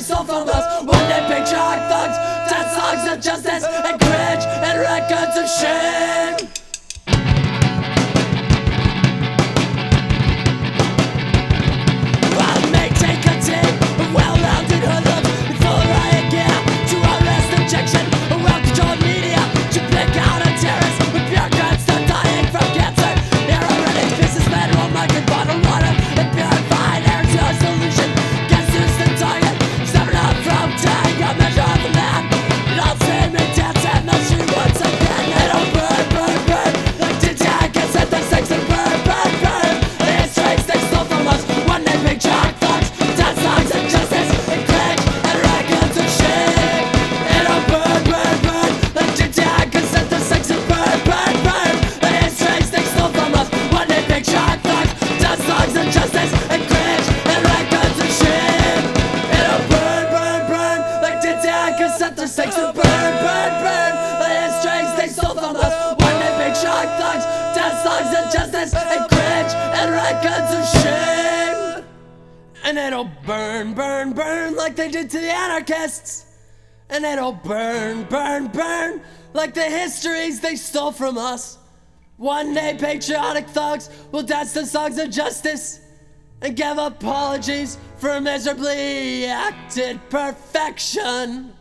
stole from us. One day patriotic thugs, dead songs of justice, and cringe and records of shame. I'll maintain contain a well-rounded hoodlum with full riot gear to arrest objection, a well-controlled media to pick out a terrorist with bureaucrats still dying from cancer. They're already businessmen who are making bottled water and purified air to a solution. Guess who's the target? Stepping up from tag, a measure of the man. It all same and dance and the street once again. It'll burn, burn, burn like the tag and set the sex and burn, burn, burn. The histories they stole from us. One day big giant thugs, dead songs and justice, and cringe and records of shame. It'll burn, burn, burn like the tag and set the sex and burn, burn, burn. The histories they stole from us. One day big giant thugs, dead songs and justice, and cringe and records of shame. It'll burn, burn, burn like the tag and set the sex and burn, burn, burn. The histories they stole from us. One day big giant thugs, dead songs and justice, and cringe and records of shame. And it'll burn, burn, burn like they did to the anarchists. And it'll burn, burn, burn like the histories they stole from us. One day patriotic thugs will dance to songs of justice and give apologies for miserably acted perfection.